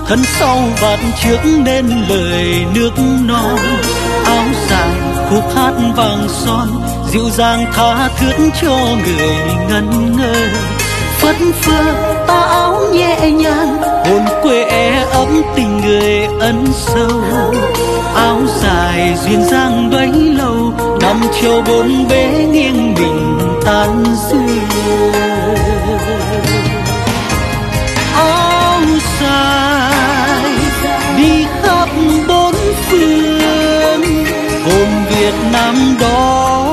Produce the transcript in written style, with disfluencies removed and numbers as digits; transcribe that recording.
thân sau vạt trước nên lời nước non. Áo dài khúc hát vàng son, dịu dàng tha thướt cho người ngẩn ngơ. Phất phơ tà áo nhẹ nhàng, hồn quê ấm tình người ân sâu. Áo dài duyên dáng bấy lâu, năm châu bốn bể nghiêng mình tan rơi. Áo dài đi khắp bốn phương, hồn Việt Nam đó